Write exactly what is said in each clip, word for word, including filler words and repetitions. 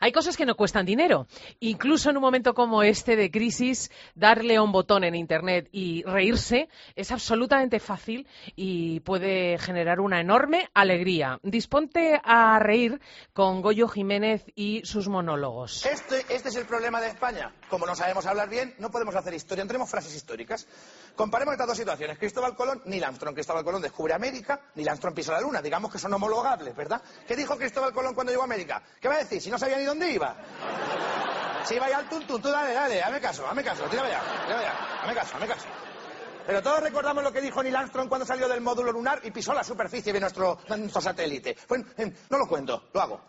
Hay cosas que no cuestan dinero. Incluso en un momento como este de crisis, darle a un botón en Internet y reírse es absolutamente fácil y puede generar una enorme alegría. Disponte a reír con Goyo Jiménez y sus monólogos. Este, este es el problema de España. Como no sabemos hablar bien, no podemos hacer historia. No tenemos frases históricas. Comparemos estas dos situaciones. Cristóbal Colón, Neil Armstrong. Cristóbal Colón descubre América, Neil Armstrong pisa la luna. Digamos que son homologables, ¿verdad? ¿Qué dijo Cristóbal Colón cuando llegó a América? ¿Qué va a decir? Si no sabía ni dónde iba. Si iba ya al tuntún, tú dale, dale, hazme caso, hazme caso, tírame ya, tírame ya, hazme caso, hazme caso. Pero todos recordamos lo que dijo Neil Armstrong cuando salió del módulo lunar y pisó la superficie de nuestro, de nuestro satélite. Pues eh, no lo cuento, lo hago.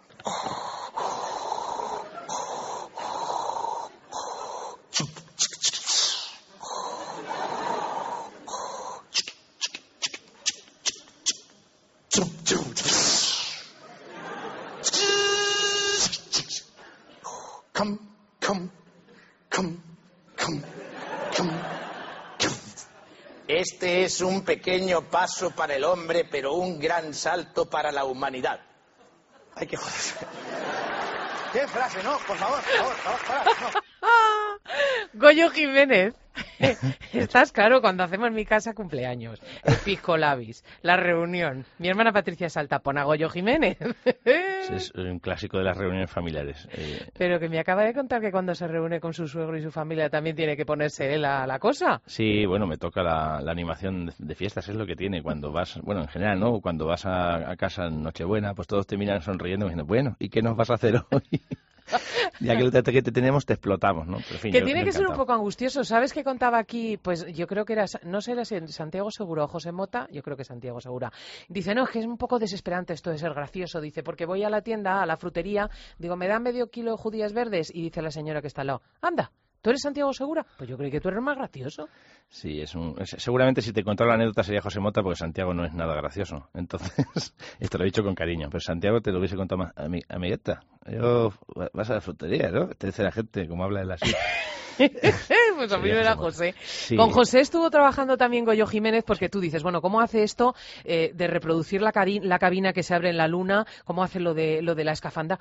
Come, come, come, come, come, come. Este es un pequeño paso para el hombre, pero un gran salto para la humanidad. Hay que joderse. ¿Qué frase? No, por favor, por favor, por favor, para, no. Goyo Jiménez. Estás claro cuando hacemos en mi casa cumpleaños, el pisco labis, la reunión. Mi hermana Patricia salta, pon a Goyo Jiménez. Es un clásico de las reuniones familiares. Eh... Pero que me acaba de contar que cuando se reúne con su suegro y su familia también tiene que ponerse él a la cosa. Sí, bueno, me toca la, la animación de, de fiestas, es lo que tiene. Cuando vas, bueno, en general, ¿no? Cuando vas a, a casa en Nochebuena, pues todos te miran sonriendo y dicen, bueno, ¿y qué nos vas a hacer hoy? Ya que el trato que te tenemos te explotamos, ¿no? Pero, en fin, que yo, tiene yo que ser un encantado. poco angustioso. ¿Sabes qué contaba aquí? Pues yo creo que era, no sé si Santiago Segura o José Mota, yo creo que Santiago Segura. Dice, no, es que es un poco desesperante esto de ser gracioso. Dice, porque voy a la tienda, a la frutería, digo, ¿me dan medio kilo de judías verdes? Y dice la señora que está al lado, anda, ¿tú eres Santiago Segura? Pues yo creí que tú eres más gracioso. Sí, es un, es, seguramente si te contara la anécdota sería José Mota, porque Santiago no es nada gracioso. Entonces, esto lo he dicho con cariño, pero Santiago te lo hubiese contado más. Ami, amigueta, yo vas a la frutería, ¿no? Te dice la gente, como habla él así. Pues a mí me era José. Sí. Con José estuvo trabajando también Goyo Jiménez, porque tú dices, bueno, ¿cómo hace esto eh, de reproducir la, cari- la cabina que se abre en la luna? ¿Cómo hace lo de, lo de la escafandra?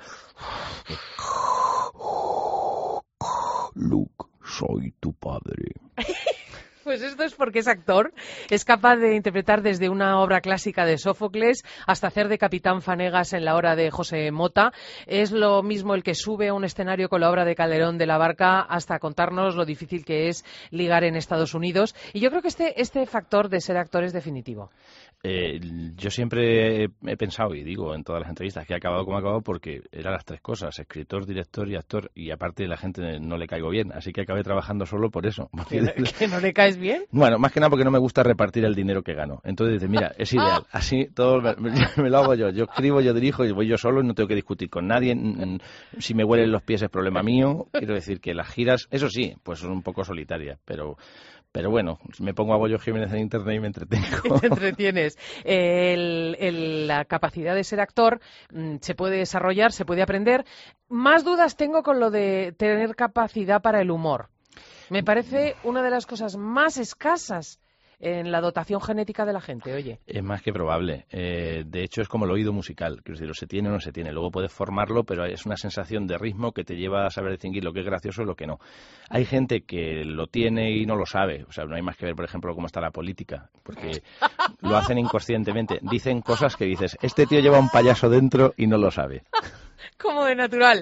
Luke, soy tu padre. Pues esto es porque es actor, es capaz de interpretar desde una obra clásica de Sófocles hasta hacer de Capitán Fanegas en la obra de José Mota. Es lo mismo el que sube a un escenario con la obra de Calderón de la Barca hasta contarnos lo difícil que es ligar en Estados Unidos. Y yo creo que este, este factor de ser actor es definitivo. Eh, yo siempre he, he pensado, y digo en todas las entrevistas, que he acabado como he acabado porque eran las tres cosas, escritor, director y actor, y aparte la gente no le caigo bien, así que acabé trabajando solo por eso. ¿Que, ¿Que no le caes bien? Bueno, más que nada porque no me gusta repartir el dinero que gano. Entonces dice, mira, es ideal, así todo me, me lo hago yo, yo escribo, yo dirijo y voy yo solo y no tengo que discutir con nadie, si me huelen los pies es problema mío, quiero decir que las giras, eso sí, pues son un poco solitarias, pero... Pero bueno, me pongo a Goyo Jiménez en internet y me entretengo. Te entretienes. El, el, la capacidad de ser actor mmm, se puede desarrollar, se puede aprender. Más dudas tengo con lo de tener capacidad para el humor. Me parece una de las cosas más escasas en la dotación genética de la gente, oye. Es más que probable. Eh, de hecho, es como el oído musical. Quiero decir, o se tiene o no se tiene. Luego puedes formarlo, pero es una sensación de ritmo que te lleva a saber distinguir lo que es gracioso y lo que no. Hay gente que lo tiene y no lo sabe. O sea, no hay más que ver, por ejemplo, cómo está la política. Porque lo hacen inconscientemente. Dicen cosas que dices, este tío lleva un payaso dentro y no lo sabe. Como de natural.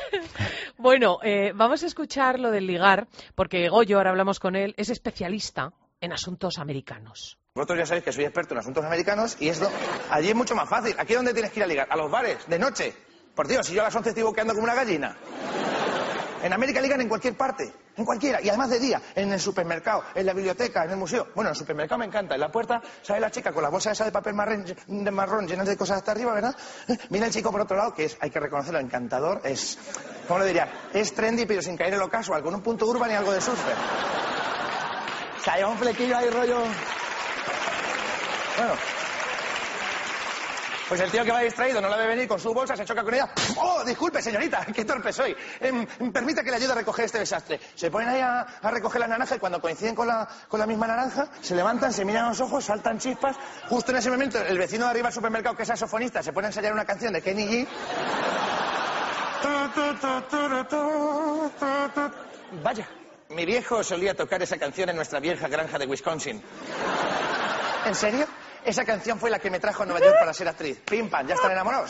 Bueno, eh, vamos a escuchar lo del ligar, porque Goyo, ahora hablamos con él, es especialista en asuntos americanos. Vosotros ya sabéis que soy experto en asuntos americanos y esto allí es mucho más fácil. ¿Aquí dónde tienes que ir a ligar? A los bares, de noche. Por Dios, si yo a las once estoy boqueando como una gallina. En América ligan en cualquier parte, en cualquiera, y además de día, en el supermercado, en la biblioteca, en el museo. Bueno, en el supermercado me encanta, en la puerta sale la chica con la bolsa esa de papel marrón, de marrón llena de cosas hasta arriba, ¿verdad? Mira el chico por otro lado, que es, hay que reconocerlo, encantador, es, ¿cómo lo diría? Es trendy, pero sin caer en lo casual, con un punto urban y algo de surfer. O sea, hay un flequillo ahí rollo... Bueno... Pues el tío que va distraído no la ve venir con su bolsa, se choca con ella. ¡Oh, disculpe, señorita! ¡Qué torpe soy! Eh, permita que le ayude a recoger este desastre. Se ponen ahí a, a recoger la naranja y cuando coinciden con la, con la misma naranja, se levantan, se miran a los ojos, saltan chispas. Justo en ese momento, el vecino de arriba del supermercado, que es saxofonista, se pone a ensayar una canción de Kenny G. Vaya, mi viejo solía tocar esa canción en nuestra vieja granja de Wisconsin. ¿En serio? Esa canción fue la que me trajo a Nueva York para ser actriz. Pim, pam, ¿ya están enamorados?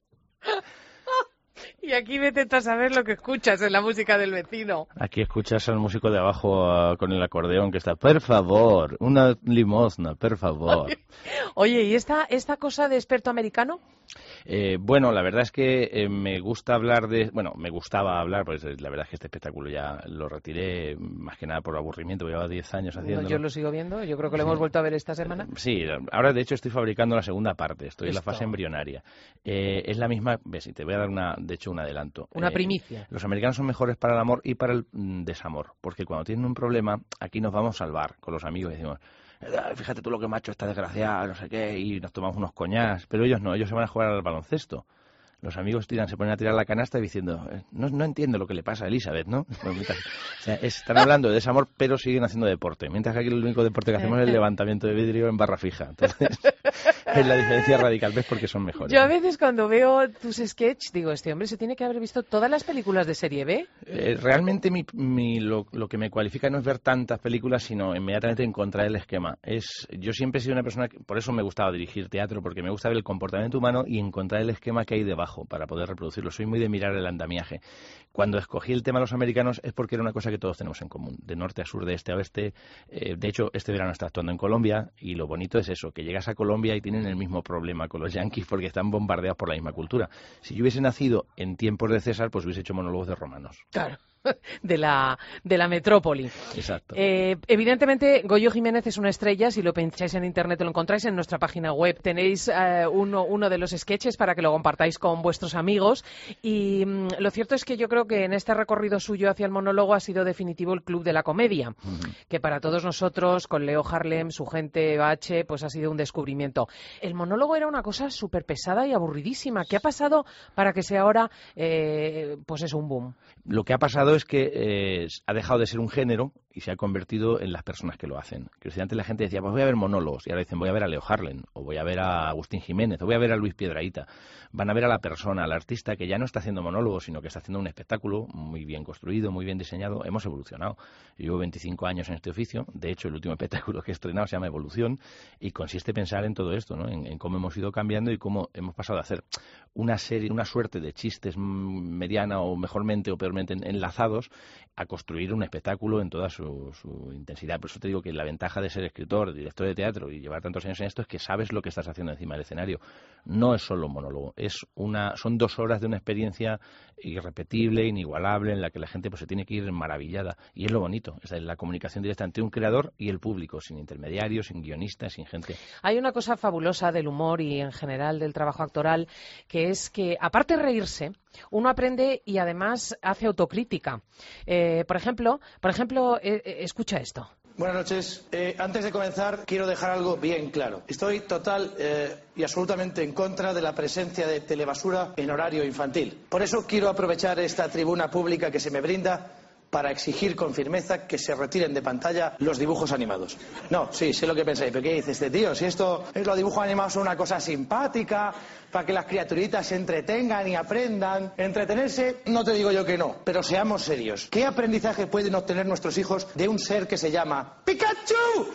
Y aquí vete a saber lo que escuchas en la música del vecino. Aquí escuchas al músico de abajo uh, con el acordeón que está, por favor, una limosna, por favor. Oye, ¿y esta, esta cosa de experto americano? Eh, bueno, la verdad es que eh, me gusta hablar de... Bueno, me gustaba hablar, pues la verdad es que este espectáculo ya lo retiré más que nada por aburrimiento, llevaba diez años haciéndolo. No, yo lo sigo viendo, yo creo que lo sí. hemos vuelto a ver esta semana. Sí, ahora de hecho estoy fabricando la segunda parte, estoy Esto. en la fase embrionaria. Eh, es la misma, ves, y te voy a dar una, de hecho un adelanto. Una eh, primicia. Los americanos son mejores para el amor y para el mm, desamor, porque cuando tienen un problema, aquí nos vamos al bar con los amigos y decimos... Fíjate tú lo que macho está desgraciada, no sé qué, y nos tomamos unos coñás, pero ellos no, ellos se van a jugar al baloncesto. Los amigos tiran, se ponen a tirar la canasta diciendo, no, no entiendo lo que le pasa a Elizabeth, ¿no? Pues mientras, o sea, están hablando de desamor, pero siguen haciendo deporte. Mientras que aquí el único deporte que hacemos es el levantamiento de vidrio en barra fija. Entonces, es la diferencia radical, ¿ves? Porque son mejores. Yo a veces cuando veo tus sketches digo, este hombre se tiene que haber visto todas las películas de serie B. Eh, realmente mi, mi, lo, lo que me cualifica no es ver tantas películas, sino inmediatamente encontrar el esquema. Es, yo siempre he sido una persona, que, por eso me gustaba dirigir teatro, porque me gusta ver el comportamiento humano y encontrar el esquema que hay debajo para poder reproducirlo. Soy muy de mirar el andamiaje. Cuando escogí el tema de los americanos es porque era una cosa que todos tenemos en común, de norte a sur, de este a oeste. Eh, de hecho, este verano está actuando en Colombia y lo bonito es eso, que llegas a Colombia y tienen el mismo problema con los yanquis porque están bombardeados por la misma cultura. Si yo hubiese nacido en tiempos de César, pues hubiese hecho monólogos de romanos. Claro. De la, de la metrópoli. Exacto. Eh, evidentemente, Goyo Jiménez es una estrella. Si lo pincháis en internet, lo encontráis en nuestra página web. Tenéis eh, uno, uno de los sketches para que lo compartáis con vuestros amigos. Y mm, lo cierto es que yo creo que en este recorrido suyo hacia el monólogo ha sido definitivo el Club de la Comedia, uh-huh. que para todos nosotros, con Leo Harlem, su gente Bache, pues ha sido un descubrimiento. El monólogo era una cosa súper pesada y aburridísima. ¿Qué ha pasado para que sea ahora, eh, pues es un boom? Lo que ha pasado es que eh, ha dejado de ser un género y se ha convertido en las personas que lo hacen. Que antes la gente decía, pues voy a ver monólogos, y ahora dicen, voy a ver a Leo Harlem, o voy a ver a Agustín Jiménez, o voy a ver a Luis Piedrahita. Van a ver a la persona, al artista, que ya no está haciendo monólogos, sino que está haciendo un espectáculo muy bien construido, muy bien diseñado. Hemos evolucionado. Yo llevo veinticinco años en este oficio. De hecho, el último espectáculo que he estrenado se llama Evolución, y consiste en pensar en todo esto, ¿no? En, en cómo hemos ido cambiando y cómo hemos pasado de hacer una serie, una suerte de chistes mediana o mejormente o peormente enlazados a construir un espectáculo en toda su, su intensidad. Por eso te digo que la ventaja de ser escritor, director de teatro y llevar tantos años en esto es que sabes lo que estás haciendo encima del escenario. No es solo un monólogo, es una, son dos horas de una experiencia irrepetible, inigualable, en la que la gente pues se tiene que ir maravillada. Y es lo bonito, es la comunicación directa entre un creador y el público, sin intermediarios, sin guionistas, sin gente. Hay una cosa fabulosa del humor y en general del trabajo actoral, que es que aparte de reírse, uno aprende y además hace autocrítica. Eh, por ejemplo, por ejemplo, eh, eh, escucha esto. Buenas noches. Eh, antes de comenzar, quiero dejar algo bien claro. Estoy total eh, y absolutamente en contra de la presencia de telebasura en horario infantil. Por eso quiero aprovechar esta tribuna pública que se me brinda para exigir con firmeza que se retiren de pantalla los dibujos animados. No, sí, sé lo que pensáis, pero ¿qué dice este tío? Si esto, los dibujos animados son una cosa simpática, para que las criaturitas se entretengan y aprendan. Entretenerse, no te digo yo que no, pero seamos serios. ¿Qué aprendizaje pueden obtener nuestros hijos de un ser que se llama Pikachu?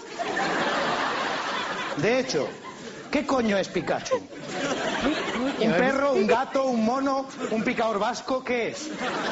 De hecho, ¿qué coño es Pikachu? ¿Un perro, un gato, un mono, un picador vasco? ¿Qué es?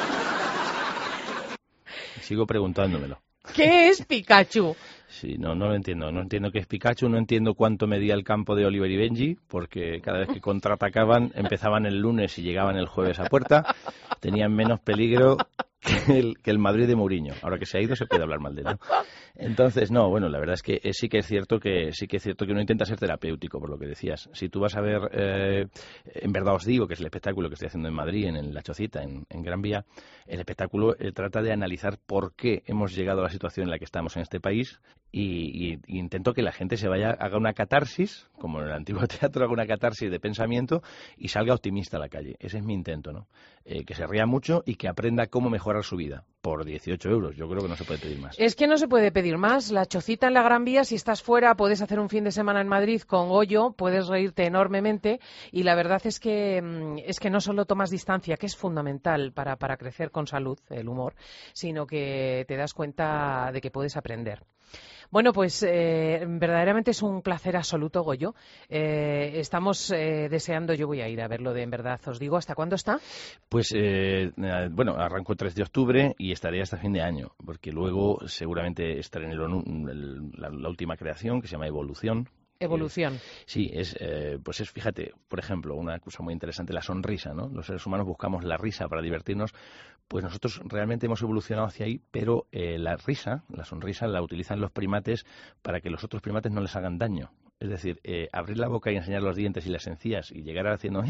Sigo preguntándomelo. ¿Qué es Pikachu? Sí, no, no lo entiendo. No entiendo qué es Pikachu, no entiendo cuánto medía el campo de Oliver y Benji, porque cada vez que contraatacaban empezaban el lunes y llegaban el jueves a puerta. Tenían menos peligro que el, que el Madrid de Mourinho. Ahora que se ha ido se puede hablar mal de él, ¿no? Entonces, no, bueno, la verdad es que sí que es cierto que sí que es cierto que uno intenta ser terapéutico, por lo que decías. Si tú vas a ver, eh, en verdad os digo, que es el espectáculo que estoy haciendo en Madrid, en La Chocita, en, en Gran Vía, el espectáculo eh, trata de analizar por qué hemos llegado a la situación en la que estamos en este país y, y, y intento que la gente se vaya, haga una catarsis, como en el antiguo teatro, haga una catarsis de pensamiento y salga optimista a la calle. Ese es mi intento, ¿no? Eh, que se ría mucho y que aprenda cómo mejorar su vida. por dieciocho euros. Yo creo que no se puede pedir más. Es que no se puede pedir más. La chocita en la Gran Vía, si estás fuera, puedes hacer un fin de semana en Madrid con Goyo, puedes reírte enormemente y la verdad es que es que no solo tomas distancia, que es fundamental para, para crecer con salud, el humor, sino que te das cuenta de que puedes aprender. Bueno, pues eh, verdaderamente es un placer absoluto, Goyo. Eh, estamos eh, deseando, yo voy a ir a verlo de En Verdad Os Digo. ¿Hasta cuándo está? Pues, eh, bueno, arranco el tres de octubre y estaré hasta fin de año, porque luego seguramente estaré en el, el, la, la última creación, que se llama Evolución. Evolución. Eh, sí, es, eh, pues es, fíjate, por ejemplo, una cosa muy interesante, la sonrisa, ¿no? Los seres humanos buscamos la risa para divertirnos, pues nosotros realmente hemos evolucionado hacia ahí, pero eh, la risa, la sonrisa, la utilizan los primates para que los otros primates no les hagan daño. Es decir, eh, abrir la boca y enseñar los dientes y las encías y llegar haciendo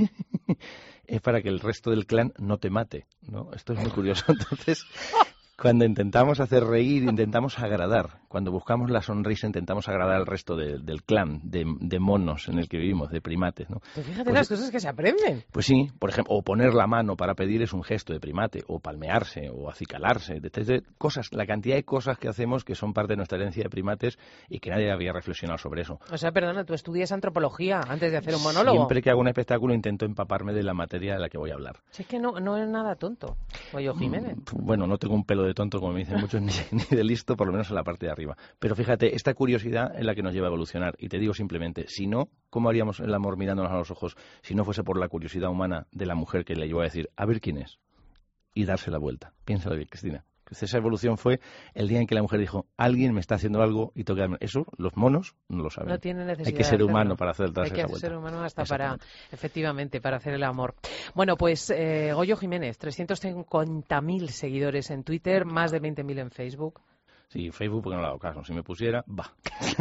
es para que el resto del clan no te mate, ¿no? Esto es muy curioso. Entonces, cuando intentamos hacer reír, intentamos agradar. Cuando buscamos la sonrisa, intentamos agradar al resto de, del clan de, de monos en el que vivimos, de primates, ¿no? Pues fíjate pues, las cosas que se aprenden. Pues sí, por ejemplo, o poner la mano para pedir es un gesto de primate, o palmearse, o acicalarse, de, de, de cosas, la cantidad de cosas que hacemos que son parte de nuestra herencia de primates y que nadie había reflexionado sobre eso. O sea, perdona, tú estudias antropología antes de hacer un monólogo. Siempre que hago un espectáculo intento empaparme de la materia de la que voy a hablar. Si es que no, no es nada tonto, Goyo Jiménez. Bueno, no tengo un pelo de tonto, como me dicen muchos, ni, ni de listo, por lo menos en la parte de arriba. Pero fíjate, esta curiosidad es la que nos lleva a evolucionar. Y te digo simplemente, si no, ¿cómo haríamos el amor mirándonos a los ojos si no fuese por la curiosidad humana de la mujer que le llevó a decir, a ver quién es? Y darse la vuelta. Piénsalo bien, Cristina. Esa evolución fue el día en que la mujer dijo, alguien me está haciendo algo y tengo que darme. Eso los monos no lo saben. No tienen necesidad. Hay que ser de humano para hacer darse Hay que esa vuelta. ser humano hasta para, efectivamente, para hacer el amor. Bueno, pues eh, Goyo Jiménez, trescientos cincuenta mil seguidores en Twitter, más de veinte mil en Facebook. Sí, Facebook porque no le hago caso. Si me pusiera, va.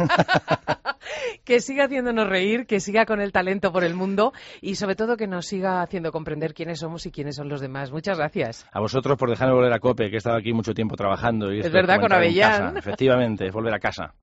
Que siga haciéndonos reír, que siga con el talento por el mundo y sobre todo que nos siga haciendo comprender quiénes somos y quiénes son los demás. Muchas gracias. A vosotros por dejarme volver a COPE, que he estado aquí mucho tiempo trabajando. Y es verdad, con Avellán. Efectivamente, es volver a casa.